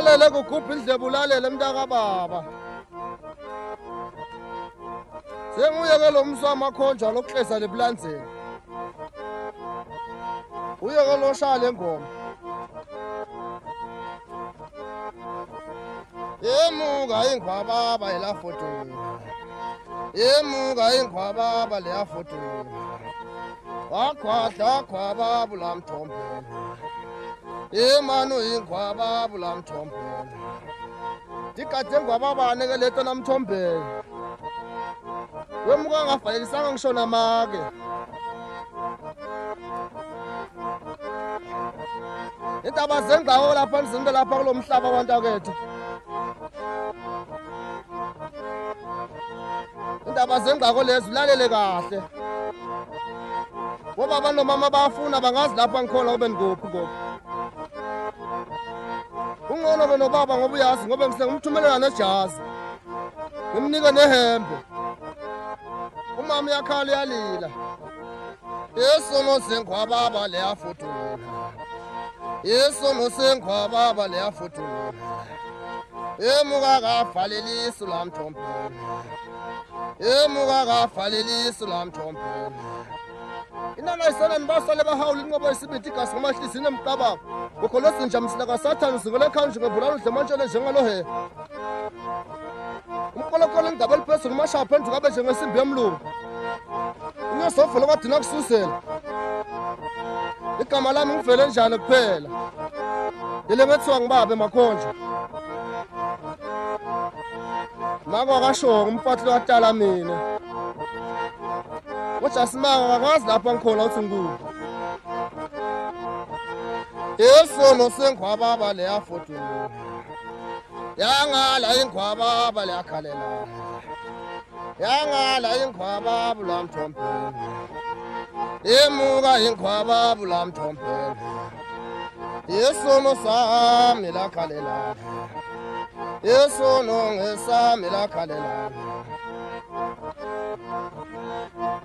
Ulalele kugubha indlebe ulalele mntaka baba. Senguye ke lo mswama akhonjwa lokuhleza lebulanzeni. Uye ke lo shaya lengoma. Yemuka ingwababa elafotweni. Yemuka ingwababa leyafotweni. Wakhwahla khwababa lamthombeni. Yemanu ingwababa lamthombeni. Dikade ngwababa neke leto namthombeni. Wemuka ngafayelisanga ngishona make. Indaba zengawo lapha nizinde lapha kulomhlaba abantu akethu. Indaba zengako lezi ulalele kahle. Ngoba abantu mama bafuna bangazi lapha ngikhona ube ngophi ngophi. Ungcono benobaba ngoba uyazi ngoba ngumthumelela nejazi. Ngimnika nehembe. Umama yakhala yalila. Yesono sengwababa leyafotweni. Yesono sengwababa leyafotweni. Yemuka kavaleliso lamthombeni. Yemuka kavaleliso lamthombeni. Inana isana nibasale bahawula inqobo isibiti igasi ngamahlisi nemqabako. Ngokholosi njamisila kaSathane singole khanje ngebulalo dlemantshele njengalo he. Umkolokolo indaba eliphezulu mashaya phendula abe njengesimbi yemlungu. Unyosofolo kwadina kususela. Igama lami ngivele njani kuphela. Yile ngethiwa ngibabe makhonja. Mako akashongo umfatlo watala mina. Wacha simanga akazi lapha ngikhona uthi ngikuphi. Yesono sengwababa leyafotweni. Yangala ingwababa leyakhalela. Yangala ingwababa lamthombeni. Yemuka ingwababa lamthombeni. Yesono sami lakhalela. Yesono ngesami lakhalela.